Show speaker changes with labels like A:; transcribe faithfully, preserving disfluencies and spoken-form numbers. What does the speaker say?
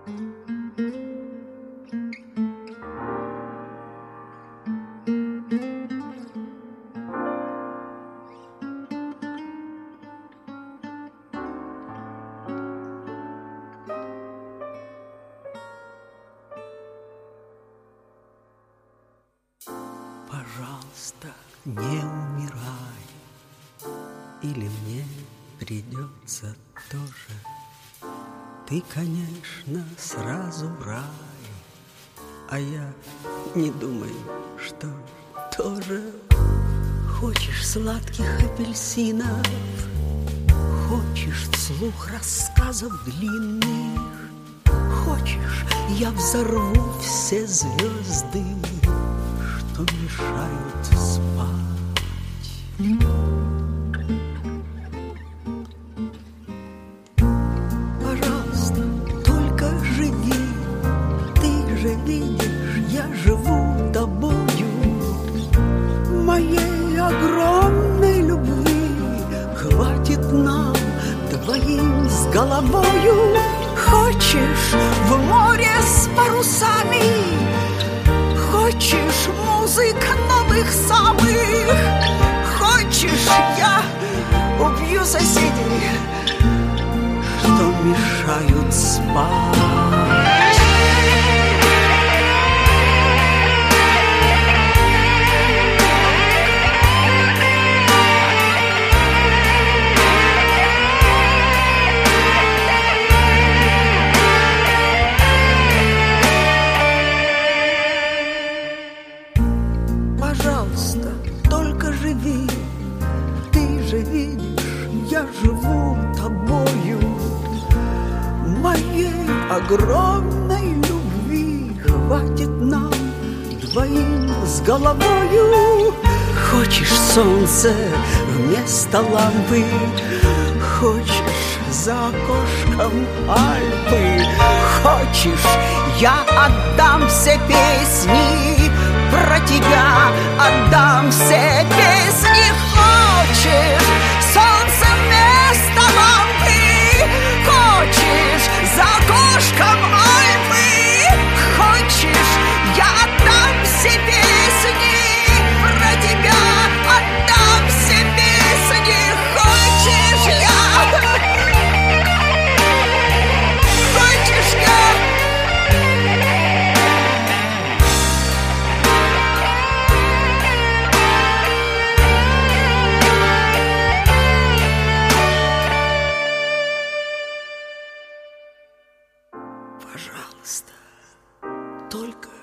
A: Пожалуйста, не умирай, или мне придется тоже. Ты, конечно, сразу в рай, а я не думаю, что тоже. Хочешь сладких апельсинов, хочешь вслух рассказов длинных, хочешь, я взорву все звезды, что мешают спать. Пожалуйста, только живи, ты же видишь, я живу тобою, моей огромной любви хватит нам двоим с головою. Хочешь в море с парусами, хочешь музык новых самых, хочешь, я убью соседей, что мешают спать. Пожалуйста, только живи, ты же видишь, я живу тобою, моей огромной любви хватит нам двоим с головою. Хочешь солнце вместо лампы, хочешь за окошком Альпы, хочешь, я отдам все песни про тебя, отдам все песни. Хочешь солнце вместо лампы, хочешь за окошком Альпы, хочешь, я отдам все песни про тебя, отдам все песни. Хочешь, я, хочешь, я. Пожалуйста, только